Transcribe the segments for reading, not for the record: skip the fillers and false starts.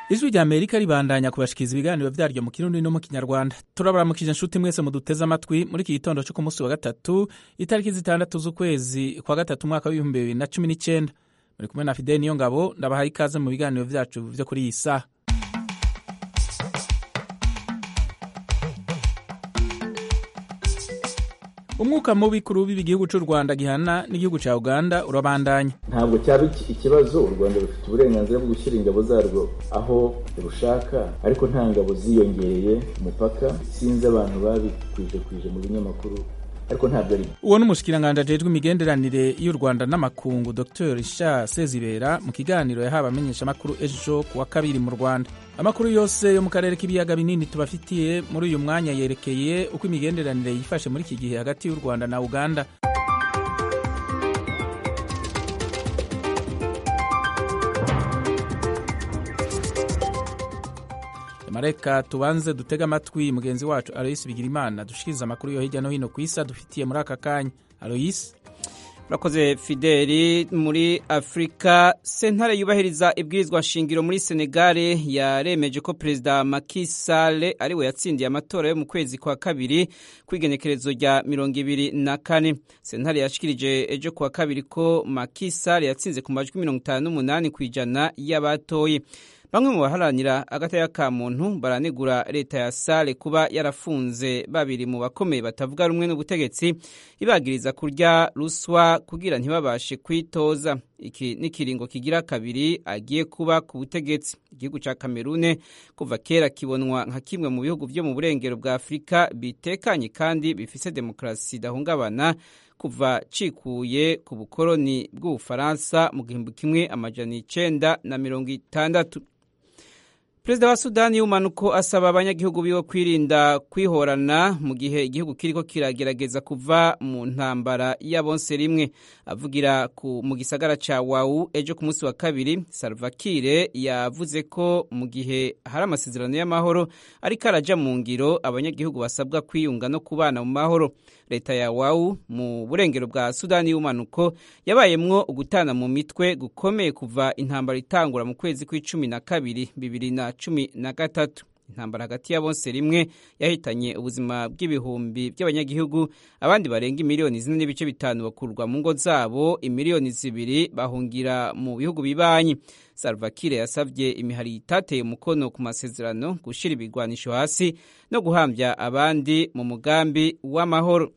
Ijwi rya Amerika ribandanya kubashikiriza ibiganiro vyaryo mu Kirundi no mu Kinyarwanda. Turabaramukije inshuti mwese muduteze amatwi muri iki gitondo cyo ku munsi wa gatatu itariki 6 z'ukwezi kwa gatatu mwaka wa 2019. Muri kumwe na Fidel Niyongabo ndabahaye ikaze mu biganiro vyacu vyo kuri iyi saha. Umwuka mubi kuri ubu igihugu cy'u Rwanda gihana n'igihugu cya Uganda urabandanya. Ntabwo cyaba ikibazo, u Rwanda rufite uburenganzira bwo gushyira ingabo zarwo aho rushaka, ariko nta ngabo ziyongereye umupaka. Sinzi abantu babikwije mu binyamakuru, ariko ntabwo ari. Uwo n'umushikiranganje ajejwe imigenderanire y'u Rwanda n'amakungu Dr. Richard Sezibera mu kiganiro yahawe amenyeshamakuru ejo kuwa kabiri mu Rwanda. Amakuru yose yo mu karere k'ibiyaga binini tubafitiye muri uyu mwanya yerekeye uko imigenderanire yifashe muri iki gihe hagati y'u Rwanda na Uganda. Mareka tubanze dutega amatwi mugenzi wacu Alois Bigirimana dushikiriza amakuru yo hirya no hino ku isi dufitiye muri aka kanya. Alois, urakoze Fideli. Muri Afrika, sentare yubahiriza ibwirizwa shingiro muri Senegal yaremeje ko Perezida Macky Sall ariwe yatsindiye amatora yo mu kwezi kwa kabiri kwigenekerezo rya 2024. Sentare yashikirije ejo kwa kabiri ko Macky Sall yatsinze ku majwi 58% y'abatoye. Bamwe mu baharanira agateka ka muntu baranegura leta ya Sall kuba yarafunze babiri mu bakomeye batavuga rumwe n'ubutegetsi, ibagiriza kurya ruswa kugira ntibabashe kwitoza. Iki ni kiringo kigira kabiri agiye kuba ku butegetsi. Igihugu ca Cameroon kuva kera kibonwa nka kimwe mu bihugu vyo mu burengero bwa Afrika bitekanye kandi bifise demokrasi idahungabana kuva cikuye ku bukoroni bw'Ubufaransa mu 1960. Perezida wa Sudani y'umanuko asaba abanyagihugu biwe kwirinda kwihorana mu gihe igihugu kiriko kiragerageza kuva mu ntambara y'abonse rimwe. Avugira mu gisagara ca Wau ejo ku munsi wa kabiri, Salva Kiir yavuze ko mu gihe hari amasezerano y'amahoro ariko araja mu ngiro, abanyagihugu basabwa kwiyunga no kubana mu mahoro. Leta ya Wau mu burengero bwa Sudani y'umanuko yabayemwo ugutana mu mitwe gukomeye kuva intambara itangura mu kwezi kwa12 2013. Intambara hagati ya bonse rimwe yahitanye ubuzima bw'ibihumbi by'abanyagihugu, abandi barenga miliyoni 4.5 bakurwa mu ngo zabo, imiliyoni 2 bahungira mu bihugu bibanyi. Salva Kiir yasavye imihari itateye umukono ku masezerano gushira ibigwanisho hasi no guhambya abandi mu mugambi w'amahoro.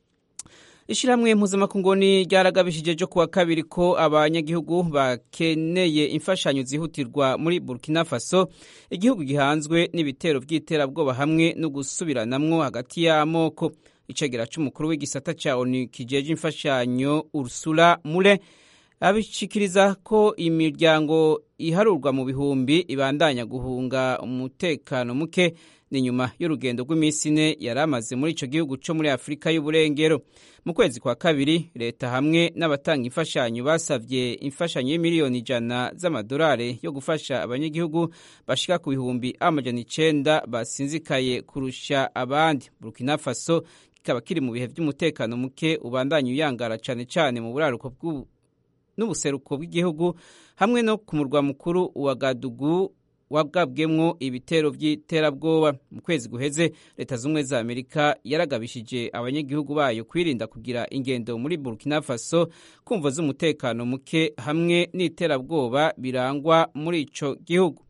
Ishiramwe mpuzamakungu ryaragabishije ejo kuwa kabiri ko abanyagihugu bakeneye imfashanyo zihutirwa muri Burkina Faso, igihugu gihanzwe n'ibitero by'iterabwoba hamwe no gusubiranamwo hagati y'amoko. Icegera c'umukuru w'igisata ca ONU kijeje imfashanyo Ursula Mule abishikiriza ko imiryango iharurwa mu bihumbi ibandanya guhunga umutekano muke ni nyuma y'urugendo rw'iminsi 4 yaramaze muri ico gihugu co muri Afrika y'uburengero. Mu kwezi kwa kabiri, leta hamwe n'abatanga imfashanyo basavye imfashanyo y'imiliyoni 100 z'amadolari yo gufasha abanyagihugu bashika ku bihumbi 900 basinzikaye kurusha abandi. Burkina Faso kikaba kiri mu bihe by'umutekano muke ubandanya uyangara cane cane mu buraruko n'ubuseruko bw'igihugu hamwe no ku murwa mukuru wa Gadugu wagabwemwo ibitero by'iterabwoba. Mu kwezi guheze, leta z'umwe za Amerika yaragabishije abanyagihugu bayo kwirinda kugira ingendo muri Burkina Faso kumva z'umutekano muke hamwe n'iterabwoba birangwa muri ico gihugu.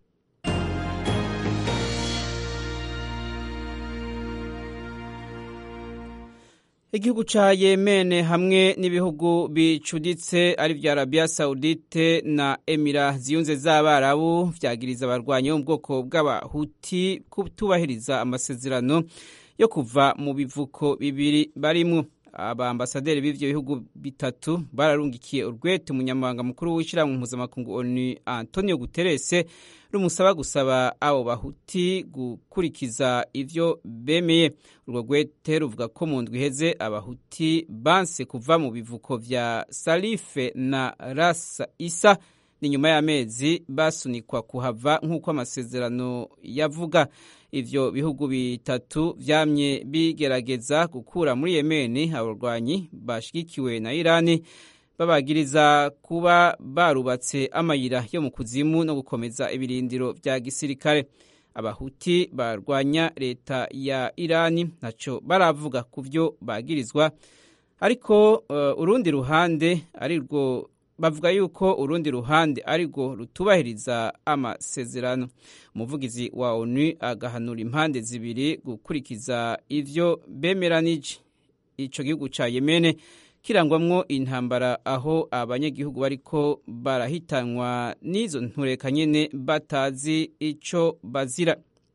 Igihugu ca Yemen hamwe n'ibihugu bicuditse ari vya Arabia Saudite na Emira ziyunze z'Abarabu vyagiriza abarwanyi bo mu bwoko bw'abahuti kutubahiriza amasezerano yo kuva mu bivuko bibiri barimwo. Abambasaderi b'ivyo bihugu bitatu bararungikiye urwete umunyamabanga mukuru w'ishirahamwe mpuzamakungu ONU Antonio Guterres rumusaba gusaba abo bahuti gukurikiza ivyo bemeye. Urwo rwete ruvuga ko mu ndwi iheze abahuti banse kuva mu bivuko vya Salife na Ras Isa, ni nyuma y'amezi basunikwa kuhava nk'uko amasezerano yavuga. Ivyo bihugu bitatu vyamye bigerageza gukura muri Yemen abarwanyi bashigikiwe na Irani babagiriza kuba barubatse amayira yo mu kuzimu no gukomeza ibirindiro vya gisirikare. Abahuti barwanya leta ya Irani ntaco baravuga ku vyo bagirizwa, ariko urundi ruhande arirwo bavuga yuko urundi ruhande arirwo rutubahiriza amasezerano. Umuvugizi wa ONU agahanura impande zibiri gukurikiza ivyo bemeranije. Ico gihugu ca Yemen kirangwamwo intambara aho abanyagihugu bariko barahitanwa n'izo ntureka nyene batazi ico bazira.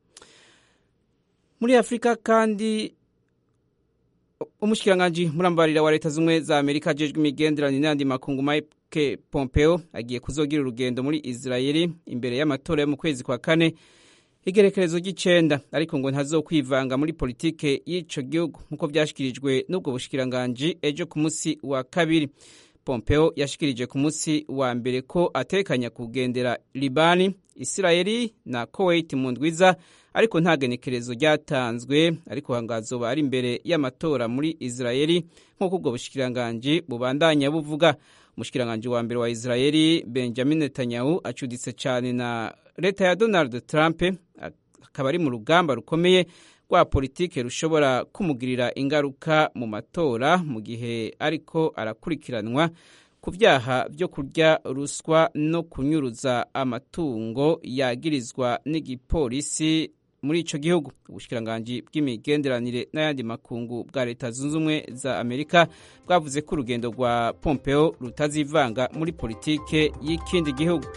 Muri Afrika kandi umushikiranganji murambarira wa leta zumwe za Amerika ajejwe imigenderanire n'andi makungu Mike Pompeo agiye kuzogira urugendo muri Israeli imbere y'amatora yo mu kwezi kwa kane igerekerezo ry'icenda, ariko ngo ntazokwivanga muri politike y'ico gihugu nkuko vyashikirijwe n'ubwo bushikiranganji ejo ku musi wa kabiri. Pompeo yashikirije ku musi wa mbere ko atekanya kugendera Libani, Israeli na Kuwait mu ndwiza, ariko nta genekerezo ryatanzwe, ariko hangazoba ari imbere y'amatora muri Israeli nkuko ubwo bushikiranganji bubandanya buvuga. Umushikiranganji wa mbere wa Israeli Benjamin Netanyahu acuditse cyane na leta ya Donald Trump, akaba ari mu rugamba rukomeye rwa politike rushobora kumugirira ingaruka mu matora mu gihe ariko arakurikiranwa ku vyaha vyo kurya ruswa no kunyuruza amatungo yagirizwa n'igipolisi muri ico gihugu. Ubushikiranganji bw'imigenderanire n'ayandi makungu bwa leta zunze ubumwe za Amerika bwavuze ko urugendo rwa Pompeo rutazivanga muri politike y'ikindi gihugu.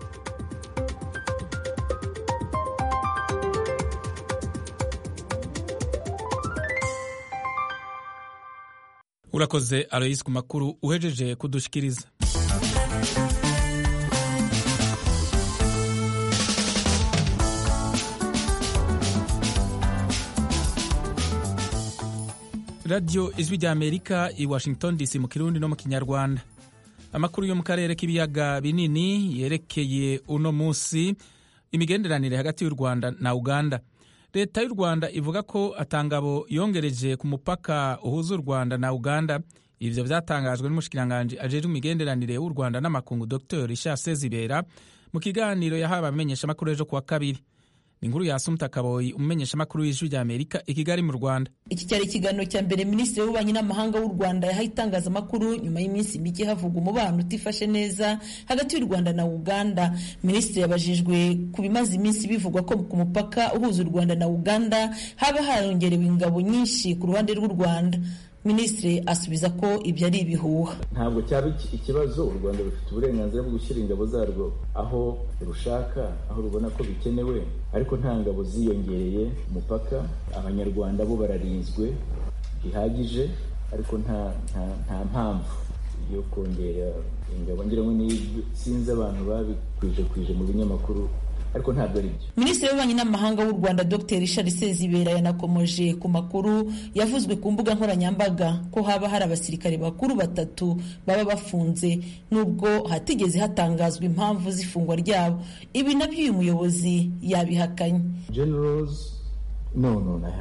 Urakoze Alois ku makuru uhejeje kudushikiriza. Radio Ijwi rya Amerika i Washington DC mu Kirundi no mu Kinyarwanda. Amakuru yo mu karere k'ibiyaga binini yerekeye uno musi imigenderanire hagati y'u Rwanda na Uganda. Leta y'u Rwanda ivuga ko atangabo yongereje ku mupaka uhuza u Rwanda na Uganda. Ivyo vyatangajwe n'umushikiranganji ajejwe imigenderanire y'u Rwanda n'amakungu Dr. Richard Sezibera mu kiganiro yahawe abamenyesha makuru ejo kuwa kabiri. Inkuru ya Asumta Kaboyi umumenyesha makuru w'Ijwi rya Amerika i Kigali mu Rwanda. Iki cyari ikiganiro cya mbere Minisitiri w'Ububanyi n'Amahanga w'u Rwanda yahaye itangazamakuru nyuma y'iminsi mike havuga umubano utifashe neza hagati y'u Rwanda na Uganda. Minisitiri yabajijwe ku bimaze iminsi bivugwa ko ku mupaka uhuza u Rwanda na Uganda haba harongerewe ingabo nyinshi ku ruhande rw'u Rwanda. Minisitiri asubiza ko ibyo ari ibihuha. Ntabwo cyaba ikibazo. U Rwanda rufite uburenganzira bwo gushyira ingabo zarwo aho rushaka, aho rubona ko bikenewe, ariko nta ngabo ziyongereye umupaka. Abanyarwanda bo bararinzwe bihagije, ariko nta mpamvu yo kongera ingabo. Ngira ngo sinzi abantu babikwije mu binyamakuru, ariko ntabwo ari byo. Minisitiri w'Ububanyi n'Amahanga w'u Rwanda Dr. Richard Sezibera yanakomoje ku makuru yavuzwe ku mbuga nkoranyambaga ko haba hari abasirikare bakuru 3 baba bafunze nubwo hatigeze hatangazwa impamvu z'ifungwa ryabo. Ibi nabyo uyu muyobozi yabihakanye. Generals, no,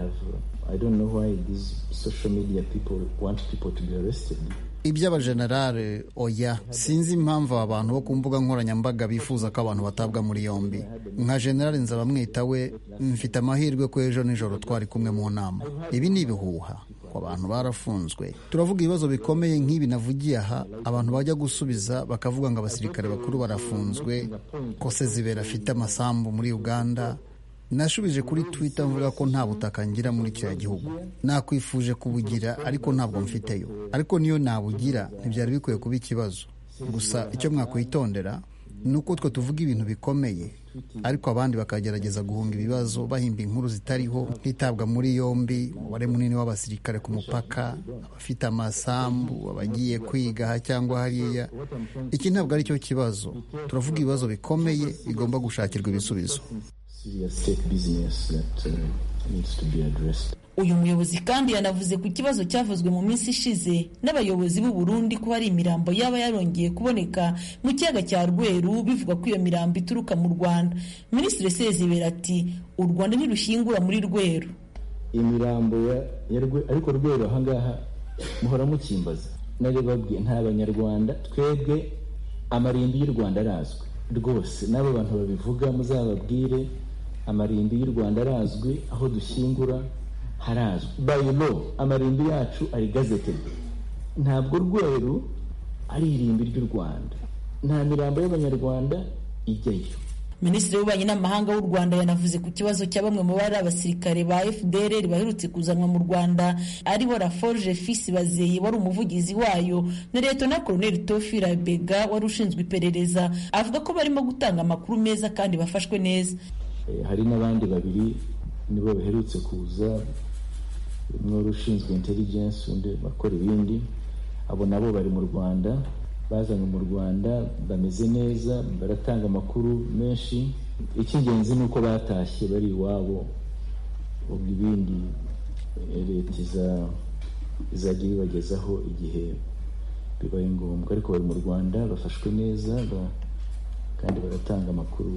I don't know why these social media people want people to be arrested. Iby'abajenerale oya, sinzi impamvu abantu bo ku mbuga nkoranyambaga bifuza ko abantu batabwa muri yombi. Nka General Nzabamwita we mfite amahirwe ko ejo nijoro twari kumwe mu nama. Ibi ni ibihuha ko abantu barafunzwe. Turavuga ibibazo bikomeye nk'ibi navugiye aha, abantu bajya gusubiza bakavuga ngo abasirikare bakuru barafunzwe, ko Sezibera afite amasambu muri Uganda. Nashubije kuri Twitter mvuga ko nta butaka ngira muri kiriya gihugu. Nakwifuje kubugira ariko ntabwo mfiteyo. Ariko niyo nabugira ntibyari bikwiye kuba ikibazo. Gusa icyo mwakwitondera nuko twe tuvuga ibintu bikomeye, ariko abandi bakagerageza guhunga ibibazo bahimba inkuru zitariho, hitabwa muri yombi umubare munini w'abasirikare ku mupaka, abafite amasambu, abagiye kwiga aha cyangwa hariya. Iki ntabwo ari cyo kibazo. Turavuga ibibazo bikomeye bigomba gushakirwa ibisubizo. Uyu muyobozi kandi yanavuze ku kibazo cyavuzwe mu minsi ishize n'abayobozi b'u Burundi ko hari imirambo yaba yarongeye kuboneka mu kiyaga cya Rweru, bivuga ko iyo mirambo ituruka mu Rwanda. Minisitiri Sezibera ati u Rwanda ntirushyingura muri Rweru. Imirambo ya Rweru, ariko Rweru ahangaha muhora mukimbaza. naribabwiye nta banyarwanda twebwe amarimbi y'u Rwanda arazwi rwose, n'abo bantu babivuga muzababwire amarimbi y'u Rwanda arazwi, aho dushyingura harazwi by law, amarimbi yacu ari gazetted. Ntabwo Rweru ari irimbi ry'u Rwanda, nta mirambo y'abanyarwanda ijyayo. Minisitiri w'ububanyi n'amahanga w'u Rwanda yanavuze ku kibazo cya bamwe mu bari abasirikare ba FDLR baherutse kuzanwa mu Rwanda aribo Laforge Fils Bazeye wari umuvugizi wayo na Lieutenant Colonel Tofira Bega wari ushinzwe iperereza, avuga ko barimo gutanga amakuru meza kandi bafashwe neza. Hari n'abandi babiri nibo baherutse kuza, umwe wari ushinzwe intelligence undi bakora ibindi, abo nabo bari mu Rwanda, bazanye mu Rwanda bameze neza, baratanga amakuru menshi. Icy'ingenzi ni uko batashye bari iwabo, ubwo ibindi leta izajya bibagezaho igihe bibaye ngombwa, ariko bari mu Rwanda bafashwe neza kandi baratanga amakuru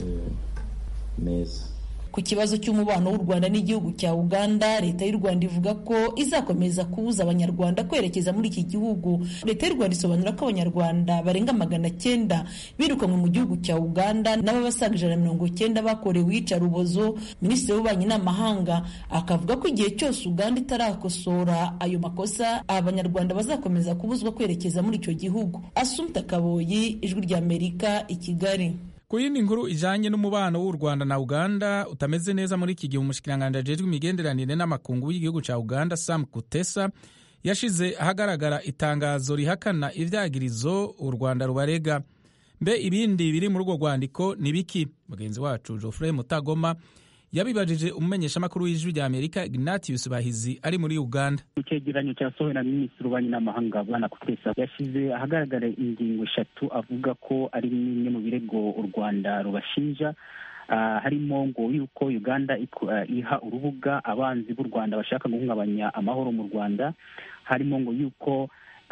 meza. Ku kibazo cy'umubano w'u Rwanda n'igihugu cya Uganda, leta y'u Rwanda ivuga ko izakomeza kubuza abanyarwanda kwerekeza muri iki gihugu. Leta y'u Rwanda isobanura ko abanyarwanda barenga 900 birukanwe mu gihugu cya Uganda n'abasaga 190 bakorewe iyicarubozo. Minisitiri w'ububanyi n'amahanga akavuga ko igihe cyose Uganda itarakosora ayo makosa, abanyarwanda bazakomeza kubuzwa kwerekeza muri icyo gihugu. Assumpta Kaboyi, Ijwi ry'Amerika, i Kigali. Ku yindi nkuru ijanye n'umubano w'u Rwanda na Uganda utameze neza muri iki gihe, umushikiranganji ajejwe imigenderanire n'amakungu y'igihugu cya Uganda Sam Kutesa yashize ahagaragara itangazo rihakana ivyagirizo u Rwanda rubarega. Mbe ibindi biri muri urwo rwandiko ni biki? Mugenzi wacu Geoffrey Mutagoma yabibajije umumenyeshamakuru w'Ijwi ry'Amerika Ignatius Bahizi ari muri Uganda. Icyegeranyo cyasohowe na Minisitiri w'ububanyi n'amahanga Bwana Kutesa yashize ahagaragara ingingo 3 avuga ko ari bimwe mu birego u Rwanda rubashinja, harimo ngo yuko Uganda iha urubuga abanzi b'u Rwanda bashaka guhungabanya amahoro mu Rwanda, harimo ngo yuko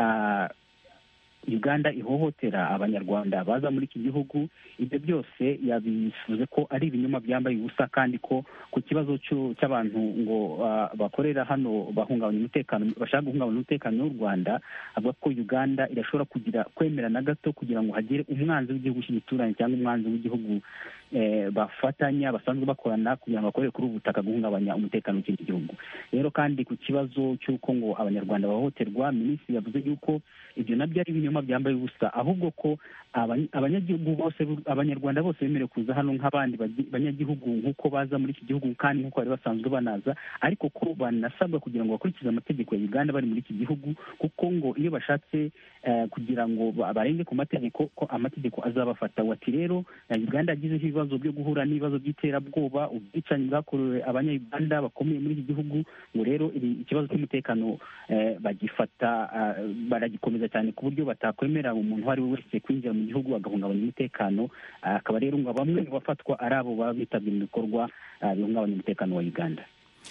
Uganda ihohotera abanyarwanda baza muri iki gihugu. Ibyo byose yabivuze ko ari ibinyoma byambaye ubusa, kandi ko ku kibazo cy'abantu ngo bakorera hano bahungabanya umutekano, bashaka guhungabanya umutekano w'u Rwanda, avuga ko Uganda irashobora kugira kwemera na gato kugira ngo hagire umwanzi w'igihugu cy'igituranyi cyangwa umwanzi w'igihugu bafatanya basanzwe bakorana kugira ngo bakorere kuri ubu butaka guhungabanya umutekano w'iki gihugu. Rero kandi ku kibazo cy'uko ngo abanyarwanda bahohoterwa, minisitiri yavuze yuko ibyo nabyo ari ibinyoma byambaye ubusa, ahubwo ko abanyagihugu bose, abanyarwanda bose bemerewe kuza hano nk'abandi banyagihugu nk'uko baza muri iki gihugu kandi nk'uko bari basanzwe banaza, ariko ko banasabwa kugira ngo bakurikize amategeko ya Uganda bari muri iki gihugu, kuko ngo iyo bashatse kugira ngo barenge ku mategeko ko amategeko azabafata. Wati rero Uganda yagizeho ibibazo byo guhura n'ibibazo by'iterabwoba, ubwicanyi bwakorewe abanya-Uganda bakomeye muri iki gihugu, ngo rero ikibazo cy'umutekano bagifata baragikomeza cyane ku buryo batakwemera umuntu uwo ari we wese kwinjira mu gihugu agahungabanya umutekano. Akaba rero ngo bamwe mu bafatwa ari abo baba bitabye ibikorwa bihungabanya umutekano wa Uganda.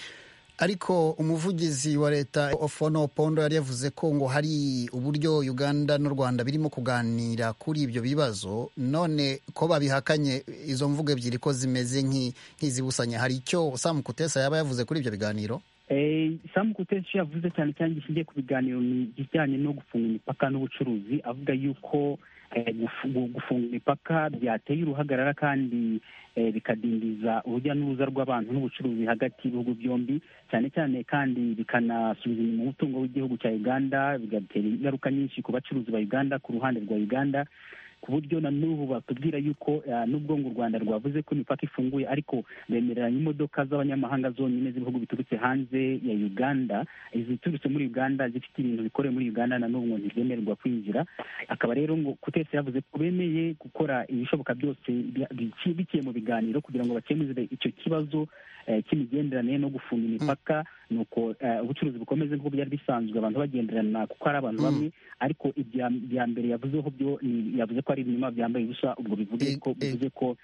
Ariko umuvugizi wa leta Ofono Opondo yari yavuze ko ngo hari uburyo Uganda n'u Rwanda birimo kuganira kuri ibyo bibazo. None ko babihakanye izo mvugo ebyiri ko zimeze nk'izibusanya, hari icyo Sam Kutesa yaba yavuze kuri ibyo biganiro? Sam Kutesa yavuze cyane cyane gishingiye ku biganiro bijyanye no gufunga imipaka n'ubucuruzi, avuga yuko gufunga imipaka byateye uruhagarara kandi bikadindiza urujya n'uruza rw'abantu n'ubucuruzi hagati y'ibihugu byombi, cyane cyane kandi bikanasubiza inyuma umutungo w'igihugu cya Uganda, bigatera ingaruka nyinshi ku bacuruzi ba Uganda ku ruhande rwa Uganda, ku buryo na n'ubu batubwira yuko nubwo ngo u Rwanda rwavuze ko imipaka ifunguye, ariko bemereranya imodoka z'abanyamahanga zonyine z'ibihugu biturutse hanze ya Uganda, iziturutse muri Uganda zifite ibintu bikorewe muri Uganda na n'ubu ngo ntizemererwa kwinjira. Akaba rero ngo Kutesa yavuze ko bemeye gukora ibishoboka byose biciye mu biganiro kugira ngo bakemuze icyo kibazo cy'imigenderanire no gufunga imipaka, nuko ubucuruzi bukomeze nk'uko byari bisanzwe abantu bagenderana kuko ari abantu bamwe, ariko ibya mbere yavuzeho byo yavuze ko ari ibinyoma byambaye ubusa. Ubwo bivuze ko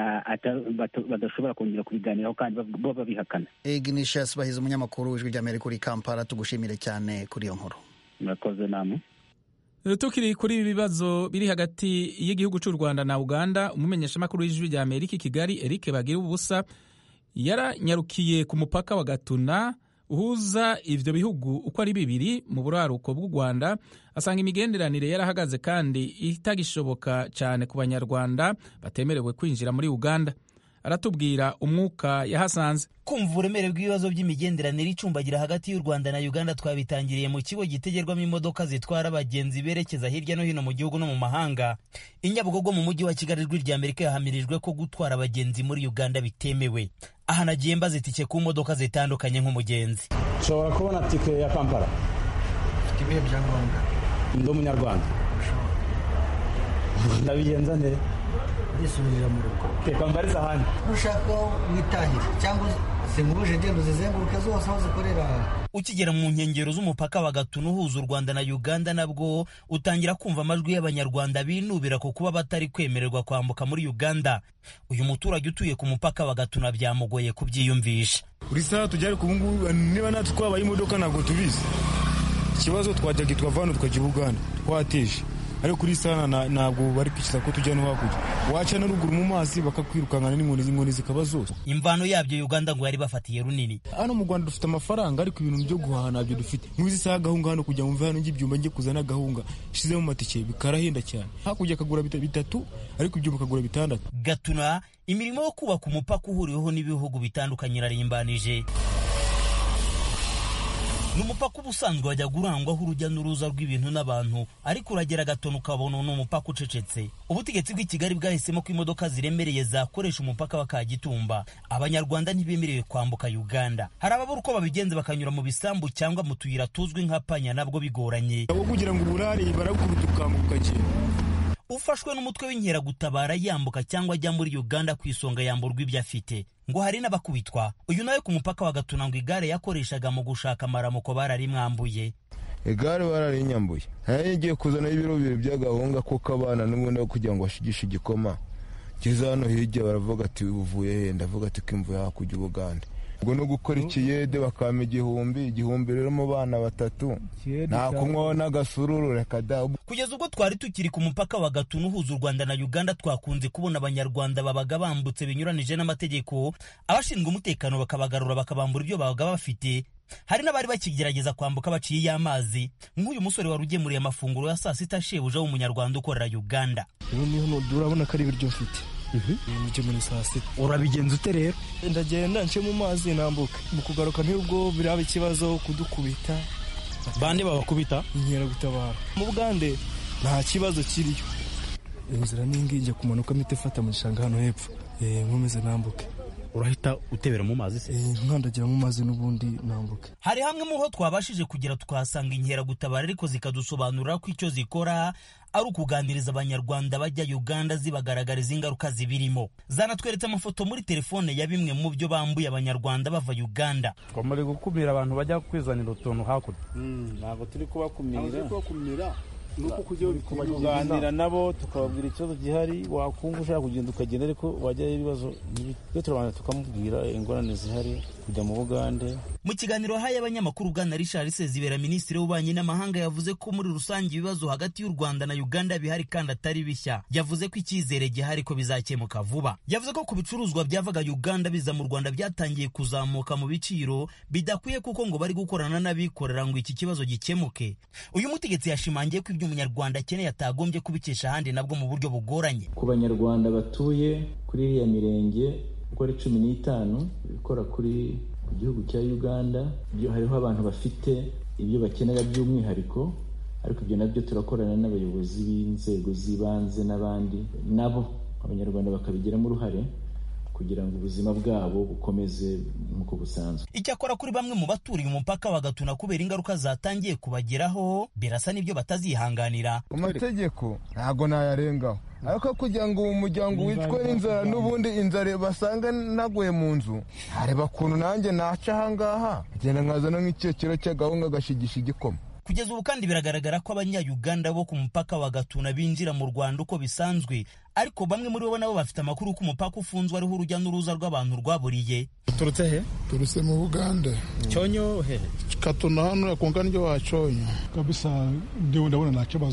badashobora kongera kubiganiraho kandi baba bihakana. Ignatius Bahizi, umunyamakuru w'Ijwi ry'Amerika uri Kampala, tugushimire cyane kuri iyo nkuru. Murakoze namwe. Tukiri kuri ibi bibazo biri hagati y'igihugu cy'u Rwanda na Uganda, umumenyeshamakuru w'Ijwi ry'Amerika i Kigali Eric Bagira ubusa yaranyarukiye ku mupaka wa Gatuna uhuza ivyo bihugu uko ari bibiri mu buraruko bw'u Rwanda asanga imigenderanire yarahagaze kandi itagishoboka cyane ku banyarwanda batemerewe kwinjira muri Uganda. Aratubwira umwuka yahasanze. Kumva uburemere bw'ibibazo by'imigenderanire icumbagira hagati y'u Rwanda na Uganda twabitangiriye mu kigo gitegerwamo imodoka zitwara abagenzi berekeza hirya no hino mu gihugu no mu mahanga. I Nyabugogo mu mujyi wa Kigali, Ijwi rya Amerika yahamirijwe ko gutwara abagenzi muri Uganda bitemewe. Aha nagiye mbaza itike ku modoka zitandukanye nk'umugenzi. Ushobora kubona tike ya Kampala? Ufite ibihe byangombwa? Ndi umunyarwanda. Ndabigenza nte? Ndisubirira mu rugo. Kwambariza ahandi. Ushaka witahira cyangwa senguruje ngendo zizenguruka zose aho zikorera. Ukigera mu nkengero z'umupaka wa Gatuna uhuza u Rwanda na Uganda nabwo utangira kumva amajwi y'abanyarwanda binubira ko kuba batari kwemererwa kwambuka muri Uganda. Uyu muturage utuye ku mupaka wa Gatuna byamugoye kubyiyumvisha. Uri saha tujyare ku bungu niba natwe twabaye imodoka ntabwo tubizi. Ikibazo twajyaga twavana tukajya Uganda twateje. Ariko kuri sana ntabwo bari kwikiza ko tujya no hakurya. Waca na ruguru mu mazi bakakwirukangana n'inkoni zikaba zose. Imvano yabyo Uganda ngo yari bafatiye runini. Hano mu Rwanda dufite amafaranga ariko ibintu byo guhaha nabyo dufite. Ntuzi saha gahunga hano kujya mumva hano ngibyumba ngiye kuzana gahunga. Shizemo matike bikarahenda cyane. Hakurya kagura bitatu ariko ibyo bakagura 6. Gatuna imirimo yo kubaka umupaka uhuriweho n'ibihugu bitandukanye irarimbanije. Numupaka ubusanzwe wajya gurangwaho urujya n'uruza rw'ibintu n'abantu, ariko uragera Gatuna ukabona n'umupaka ucecetse. Ubutegetsi bw'i Kigali bwahisemo ko imodoka ziremereye zakoresha umupaka wa Kagitumba. Abanyarwanda ntibemerewe kwambuka Uganda. Hari ababura uko babigenza bakanyura mu bisambu cyangwa mu tuyira tuzwi nka panya nabwo bigoranye. Abo kugira ngo uburare barakubita ukambuka cyane. Ufashwe n'umutwe w'inkeragutabara yambuka cyangwa ajya muri Uganda kwisonga yamburwa ibyo afite. Ngo hari n'abakubitwa. Uyu nawe ku mupaka wa Gatuna ngo igare yakoreshaga mu gushaka amaramuko bararimwambuye. Igare bararinyambuye. Yagiye kuzana ibiro bibiri by'agahunga ko kabana n'umwe kugira ngo ashigishe igikoma. Kiza hano hirya baravuga ati uvuye he? Ndavuga ati kimvuye hakujya Uganda. Ngo no gukora ikiyede bakama igihumbi rero mu bana 3 nta kumwona gasururu reka da. Kugeza ubwo twari tukiri ku mupaka wa Gatuna uhuza u Rwanda na Uganda twakunze kubona abanyarwanda babaga bambutse binyuranije n'amategeko, abashinzwe umutekano bakabagarura bakabambura ibyo babaga bafite. Hari n'abari bakigerageza kwambuka baciye y'amazi, nk'uyu musore wari ugemuriye amafunguro ya saa sita shebuja w'umunyarwanda ukorera Uganda. Niho durabona ko ari ibiryo mfite. Nicyo muri saa sita. Urabigenza ute rero? Ndagenda nce mu mazi nambuka. Mu kugaruka ntibwo biraba ikibazo kudukubita. Bande babakubita? Inkeragutabara. Mu Bugande nta kibazo kiriyo. Inzira ninginje kumanuka mite fata mu gishanga hano hepfo. Nkomeze nambuke. Urahita utebera mu mazi se? Nkandagira mu mazi n'ubundi nambuke. Hari hamwe mu ho twabashije kugira tukahasanga inkeragutabara ariko zikadusobanurira ko icyo zikora ari ukuganiriza abanyarwanda bajya Uganda zibagaragariza ingaruka zibirimo. Zanatweretse amafoto muri telefone ya bimwe mu byo bambuye abanyarwanda bava Uganda. Twamare gukumira abantu bajya kwizanira utuntu hakurya. Ntabwo turi kubakumira. Nuko kujya kuganira nabo tukababwira ikibazo gihari, wakumva ushaka kugenda ukagenda ariko wajyayo ibibazo byo turabana tukamubwira ingorane zihari kujya mu Bugande. Mu kiganiro haye abanyamakuru Bwana Richard Sezibera, Minisitiri w'Ububanyi n'Amahanga, yavuze ko muri rusange ibibazo hagati y'u Rwanda na Uganda bihari kandi atari bishya. Yavuze ko icyizere gihari ko bizakemuka vuba. Yavuze ko ku bicuruzwa byavaga Uganda biza mu Rwanda byatangiye kuzamuka mu biciro bidakwiye kuko ngo bari gukorana n'abikorera ngo iki kibazo gikemuke. Uyu mutegetsi yashimangiye ko ibyo umunyarwanda akeneye atagombye kubikesha ahandi nabwo mu buryo bugoranye. Ku banyarwanda batuye kuri iriya mirenge uko ari 15 ikora kuri gihugu cya Uganda, hariho abantu bafite ibyo bakenera by'umwihariko, ariko ibyo nabyo turakorana n'abayobozi b'inzego z'ibanze n'abandi nabo abanyarwanda bakabigiramo uruhare kugira ngo ubuzima bwabo bukomeze nk'uko busanzwe. Icyakora kuri bamwe mu baturiye umupaka wa Gatuna kubera ingaruka zatangiye kubageraho birasa n'ibyo batazihanganira. Amategeko ntago nayarengaho, ariko kugira ngo umuryango wicwe n'inzara n'ubundi inzara basanga naguye mu nzu, hareba kuntu nanjye naca ahangaha agenda nkazana nk'icyekero cy'agahunga gashigisha igikoma. Kugeza ubu kandi biragaragara ko abanya-Uganda bo ku mupaka wa Gatuna binjira mu Rwanda uko bisanzwe, ariko bamwe muri bo nabo bafite amakuru ko umupaka ufunzwe ariho urujya n'uruza rw'abantu rwaburiye. Turutse he? Turutse mu Buganda. Cyonyo he? Gatuna hano yakonga ndio wachonyo. Kabisa ndio ndabona nta kibazo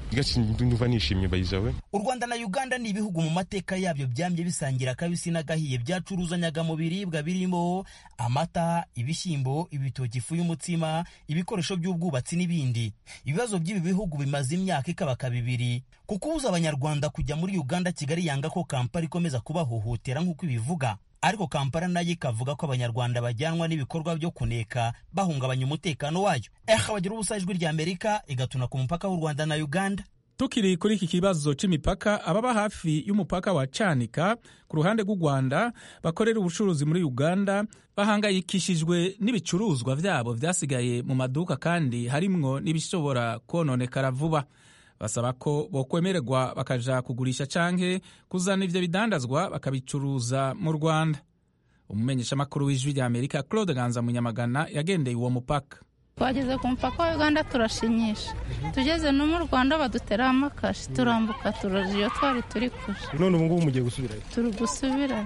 ndumva nishimye bayizawe. U Rwanda na Uganda ni ibihugu mu mateka yabyo byambye bisangira kabisi n'agahiye, byacuruzanyaga mu biribwa birimo amata, ibishyimbo, ibitoki, ifu y'umutsima, ibikoresho by'ubwubatsi n'ibindi. Ibibazo by'ibi bihugu bimaze imyaka ikabaka bibiri kuko ubuza abanyarwanda kujya muri Uganda. Kigali yanga ko Kampala ikomeza kubahohotera nk'uko ibivuga, ariko Kampala nayo ikavuga ko abanyarwanda bajyanwa n'ibikorwa byo kuneka bahungabanya umutekano wayo. Bagira ubusa ijwi rya Amerika igatuna ku mupaka w'u Rwanda na Uganda. Tukiri kuri iki kibazo c'imipaka, ababa hafi y'umupaka wa Cyanika ku ruhande rw'u Rwanda bakorera ubucuruzi muri Uganda bahangayikishijwe n'ibicuruzwa vyabo vyasigaye mu maduka kandi harimwo n'ibishobora kononekara vuba. Basaba ko bokwemererwa bakaja kugurisha canke kuzana ivyo bidandazwa bakabicuruza mu Rwanda. Umumenyeshamakuru w'ijwi rya Amerika Claude Ganza Munyamagana yagendeye uwo mupaka. Twageze ku mupaka wa Uganda turashinyisha, tugeze no mu Rwanda badutera amakashi, turambuka turaje iyo twari turi kuje. None ubu ngubu mugiye gusubirayo? Turi gusubira.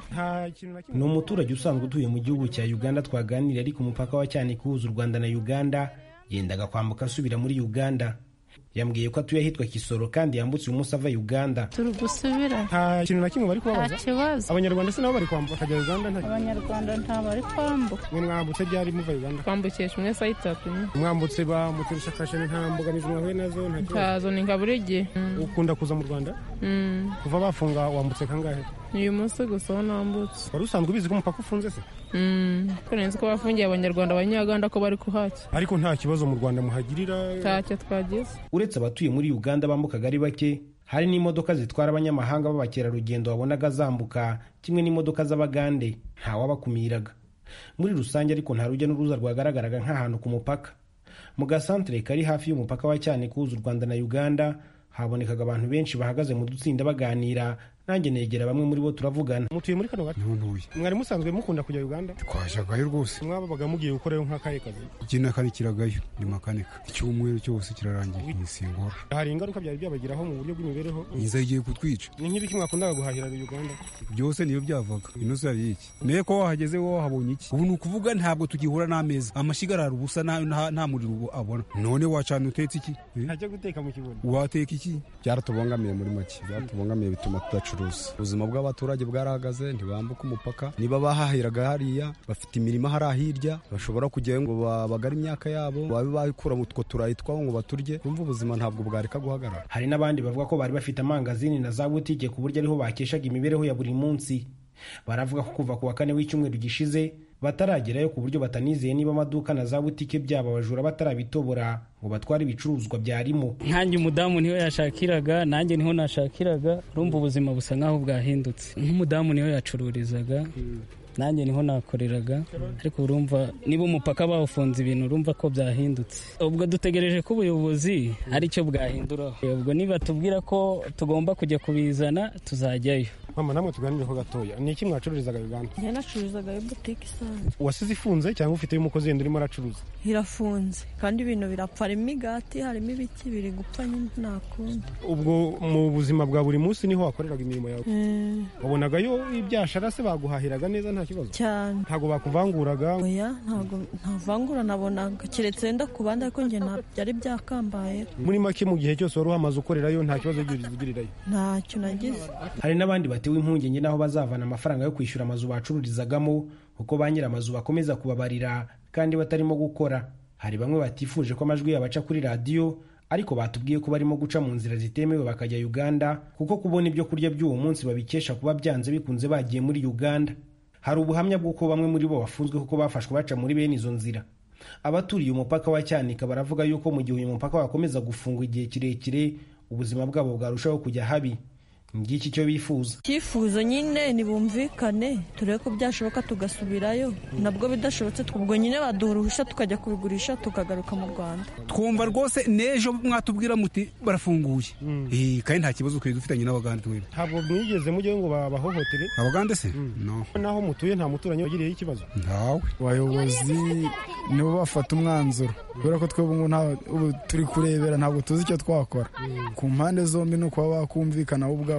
Ni umuturage usanzwe utuye mu gihugu cya Uganda twaganiriye ari ku mupaka wa Cyanika uhuza u Rwanda na Uganda, yendaga kwambuka asubira muri Uganda. Yambwiye ko atuye ahitwa Kisoro kandi yambutse umunsi ava Uganda. Turi gusubira. Nta kintu na kimwe bari kubabaza? Nta kibazo. Abanyarwanda se nabo bari kwambuka bakajya Uganda? Abanyarwanda nta bari kwambuka. Mwe mwambutse byari muva Uganda? Twambukisha umwe saa 3. Mwambutse muturishakashe nta mbogamizi mwahuye nazo? Ntazo ni nka buri gihe. Ukunda kuza mu Rwanda? Kuva bafunga wambutse kangahe? Uyu munsi gusa nambutse. Wari usanzwe ubizi ko umupaka ufunze se? Kurenze ko bafungiye abanyarwanda abanyaganda ko bari kuhaca. Ariko nta kibazo mu Rwanda muhagirira? Ntacyo twagize. Uretse abatuye muri Uganda bambukaga ari bake, hari n'imodoka zitwara abanyamahanga b'abakerarugendo wabonaga zambuka kimwe n'imodoka z'Abagande, ntawabakumiraga. Muri rusange ariko nta rujya n'uruza rwagaragaraga nk'ahantu ku mupaka. Mu gasantere kari hafi y'umupaka wa Cyanika uhuza u Rwanda na Uganda habonekaga abantu benshi bahagaze mu dutsinda baganira, nanjye negera bamwe muri bo turavugana. Mutuye muri kano gace? Ntuye. Mwari musanzwe mukunda kujya Uganda? Twajagayo rwose. Mwababaga mugiye gukorayo nk'akahe kazi? Nakanikiragayo ni makanika. Icyumweru cyose kirarangiye nisingora. Hari ingaruka byari byabagiraho mu buryo bw'imibereho? Inzara igiye kutwica. Ni nk'ibiki mwakundaga guhahira mu Uganda? Byose niyo byavaga. Inoze ari iki? Neko wahageze wo habonye iki? Ubu nukuvuga ntabwo tugihura n'ameza. Amashigarara ubusa nta muriro abona. None wacana utetse iki? Ntajya guteka mu kibono. Wateka iki? Byaratubangamiye muri make. Byaratubangamiye bituma tudacuruza. Ubuzima bw'abaturage bwarahagaze, ntibambuka umupaka. Niba bahahiraga hariya bafite imirima hari hirya, bashobora kujyayo ngo bagare imyaka yabo, babe bayikura mu two turayi twabo ngo baturye. Urumva ubuzima ntabwo bwareka guhagarara. Hari n'abandi bavuga ko bari bafite amangazini na za butike ku buryo ariho bakeshaga imibereho ya buri munsi. Baravuga ko kuva ku wa 4 w'icyumweru gishize bataragerayo ku buryo batanizeye niba amaduka na za butike byabo abajura batarabitobora ngo batware ibicuruzwa byarimo. Nkanjye umudamu niho yashakiraga, nanjye niho nashakiraga. Urumva ubuzima busa nkaho bwahindutse. Nk'umudamu niho yacururizaga, nanjye niho nakoreraga, ariko urumva niba umupaka bawufunze ibintu urumva ko byahindutse. Ubwo dutegereje ko ubuyobozi hari icyo bwahinduraho. Ubwo niba tubwira ko tugomba kujya kubizana tuzajyayo. Mama namwe tuganireho gatoya. Ni iki mwacururizaga Uganda? Njye nacururizaga boutique isanzwe. Wasize ifunze cyangwa ufite umukozi wenda urimo aracuruza? Irafunze kandi ibintu birapfa, harimo imigati, harimo ibiki biri gupfa nyine nta kundi. Ubwo mu buzima bwa buri munsi niho wakoreraga imirimo yawe? Wabonagayo ibyashara se baguhahiraga neza nta kibazo? Cyane. Ntago bakuvanguraga? Oya, ntavangura nabonaga, keretse wenda ku bandi ariko njye byari byakambaye. Muri make mu gihe cyose wari uhamaze ukorerayo nta kibazo ugirirayo? Ntacyo nagize. Hari n'abandi batewe impungenge naho bazavana amafaranga yo kwishyura amazu bacururizagamo kuko ba nyir'amazu bakomeza kubabarira kandi batarimo gukora. Hari bamwe batifuje ko amajwi yabaca kuri radiyo, ariko batubwiye ko barimo guca mu nzira zitemewe bakajya Uganda kuko kubona ibyo kurya by'uwo munsi babikesha kuba byanze bikunze bagiye muri Uganda. Hari ubuhamya bw'uko bamwe muri bo bafunzwe kuko bafashwe baca muri bene izo nzira. Abaturiye umupaka wa Cyanika baravuga yuko mu gihe uyu mupaka wakomeza gufungwa igihe kirekire ubuzima bwabo bwarushaho kujya habi. Ngiki cyo bifuza. Cyifuzo nyine nibumvikane turebe ko byashoboka tugasubirayo, nabwo bidashobotse ubwo nyine baduruhusha tukajya kubigurisha tukagaruka mu Rwanda. Twumva rwose nejo mwatubwira muti barafunguye. Kandi nta kibazo kwe dufitanye n'Abagande twebwe. Ntabwo mwigeze mujye ngo babahohotere? Abagande se? No. Naho mutuye nta muturanyi wagiriye ikibazo? Ntawe. Abayobozi nibo bafata umwanzuro kubera ko twebwe ngo turi kurebera ntabwo tuzi icyo twakora. Ku mpande zombi no kuba bakumvikana ubwabo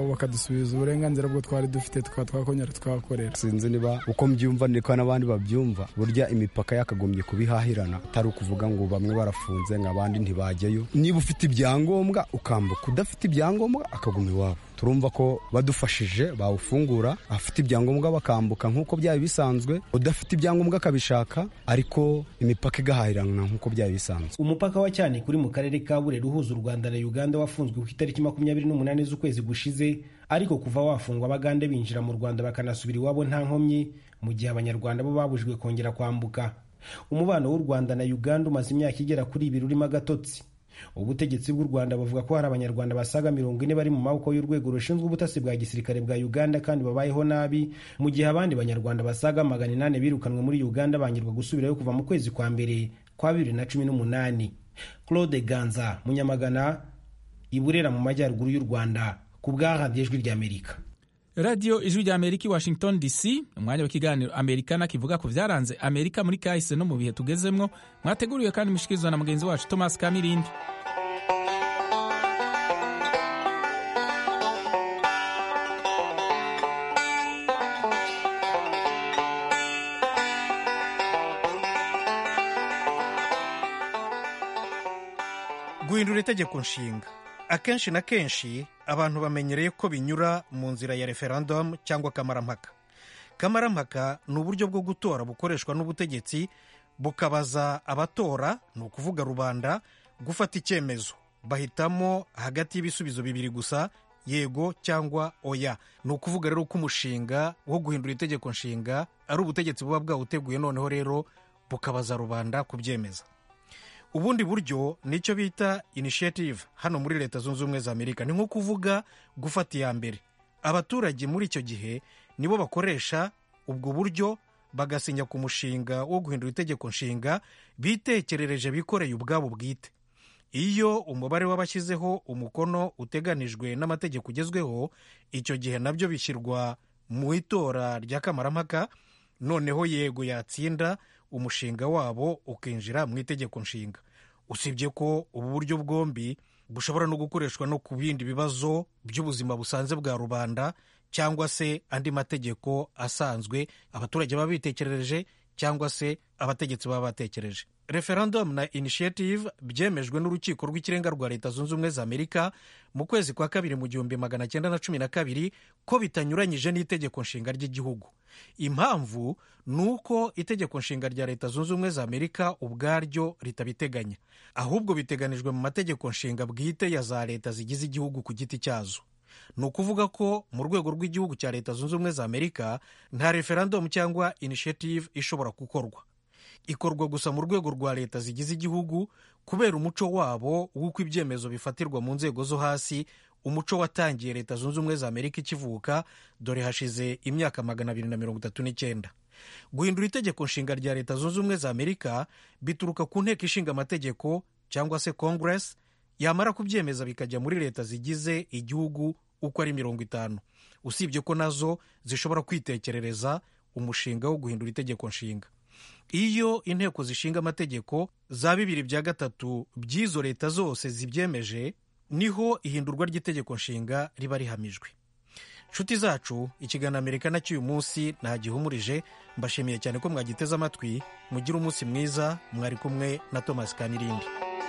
bakadusubiza uburenganzira bwo twari dufite tukaba twakongera tukahakorera. Sinzi niba uko mbyumva niko n'abandi babyumva, burya imipaka yakagombye kubihahirana, atari ukuvuga ngo bamwe barafunze ngo abandi ntibajyayo. Niba ufite ibyangombwa ukambuka, udafite ibyangombwa akaguma iwabo. Turumva ko badufashije bawufungura, afite ibyangombwa bakambuka nk'uko byari bisanzwe, udafite ibyangombwa akabishaka, ariko imipaka igahahirana nk'uko byari bisanzwe. Umupaka wa cyane kuri mu karere ka Burera uhuza u Rwanda na Uganda wafunzwe ku itariki 28 z'ukwezi gushize, ariko kuva wafungwa abagande binjira mu Rwanda bakanasubira iwabo nta nkomyi, mu gihe abanyarwanda bo babujwe kongera kwambuka. Umubano w'u Rwanda na Uganda umaze imyaka igera kuri 2 urimo agatotsi. Ubutegetsi bw'u Rwanda bavuga ko hari abanyarwanda basaga 40 bari mu maboko y'urwego rushinzwe ubutasi bwa gisirikare bwa Uganda kandi babayeho nabi, mu gihe abandi banyarwanda basaga 800 birukanwe muri Uganda bangirwa gusubirayo kuva mu kwezi kwa mbere kwa 2018. Claude Ganza, Munyamagana, Iburera mu majyaruguru y'u Rwanda, ku bwa Radio Ijwi ry'Amerika. Radio Ijwi ry'Amerika Washington DC, umwanya w'ikiganiro Amerikana kivuga ku vyaranze Amerika muri kahise no mu bihe tugezemwo, mwateguriwe kandi mushikirizwa na mugenzi wacu Thomas Kamirindi. Guhindura itegeko nshinga akenshi na kenshi abantu bamenyereye ko binyura mu nzira ya referendum cyangwa kamarampaka. Kamarampaka ni uburyo bwo gutora bukoreshwa n'ubutegetsi bukabaza abatora, ni ukuvuga rubanda, gufata icyemezo. Bahitamo hagati y'ibisubizo bibiri gusa, yego cyangwa oya. Ni ukuvuga rero ko umushinga wo guhindura itegeko nshinga ari ubutegetsi buba bwawuteguye, noneho rero bukabaza rubanda kubyemeza. Ubundi buryo nicyo bita initiative hano muri Leta Zunze Ubumwe za Amerika. Ni nko kuvuga gufata iya mbere. Abaturage muri icyo gihe nibo bakoresha ubwo buryo, bagasinya ku mushinga wo guhindura itegeko nshinga bitekerereje, bikoreye ubwabo bwite. Iyo umubare w'abashyizeho umukono uteganijwe n'amategeko ugezweho, icyo gihe nabyo bishyirwa mu itora rya kamarampaka, noneho yego yatsinda, umushinga wabo ukinjira mu itegeko nshinga. Usibye ko ubu buryo bwombi bushobora no gukoreshwa no ku bindi bibazo by'ubuzima busanzwe bwa rubanda, cyangwa se andi mategeko asanzwe abaturage baba bitekerereje cyangwa se abategetsi baba batekereje. Referendum na initiative byemejwe n'urukiko rw'ikirenga rwa Leta Zunze Ubumwe za Amerika mu kwezi kwa kabiri mu 1912 ko bitanyuranyije n'itegeko nshinga ry'igihugu. Impamvu ni uko itegeko nshinga rya Leta Zunze Ubumwe za Amerika ubwaryo ritabiteganya, ahubwo biteganijwe mu mategeko nshinga bwite ya za leta zigize igihugu ku giti cyazo. Ni ukuvuga ko mu rwego rw'igihugu cya Leta Zunze Ubumwe za Amerika nta referendum cyangwa initiative ishobora gukorwa. Ikorwa gusa mu rwego rwa leta zigize igihugu kubera umuco wabo w'uko ibyemezo bifatirwa mu nzego zo hasi, umuco watangiye Leta Zunze Ubumwe za Amerika ikivuka, dore hashize imyaka 239. Guhindura itegeko nshinga rya Leta Zunze Ubumwe za Amerika bituruka ku nteko ishinga amategeko cyangwa se Congress, yamara kubyemeza bikajya muri leta zigize igihugu uko ari 50. Usibye ko nazo zishobora kwitekerereza umushinga wo guhindura itegeko nshinga. Iyo inteko zishinga amategeko za 2/3 by'izo leta zose zibyemeje, niho ihindurwa ry'itegeko nshinga riba rihamijwe. Nshuti zacu, ikiganiro Amerikana cy'uyu munsi ntagihumurije. Mbashimiye cyane ko mwagiteze amatwi. Mugire umunsi mwiza. Mwari kumwe na Thomas Kamirindi.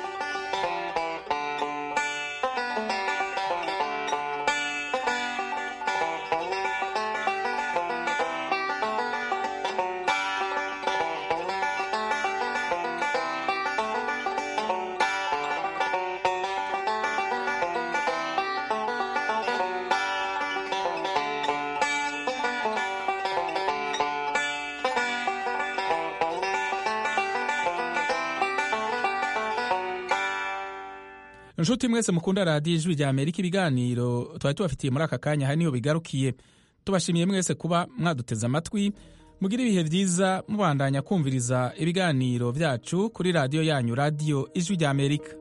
Nshuti mwese mukunda Radio Ijwi ry'Amerika, ibiganiro twari tubafitiye muri aka kanya hari niho bigarukiye. Tubashimiye mwese kuba mwaduteze amatwi. Mugire ibihe byiza mubandanya kumviriza ibiganiro byacu kuri radio yanyu, Radio Ijwi ry'Amerika.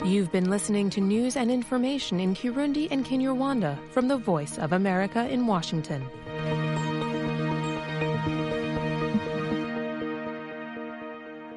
You've been listening to news and information in Kirundi and Kinyarwanda from the Voice of America in Washington.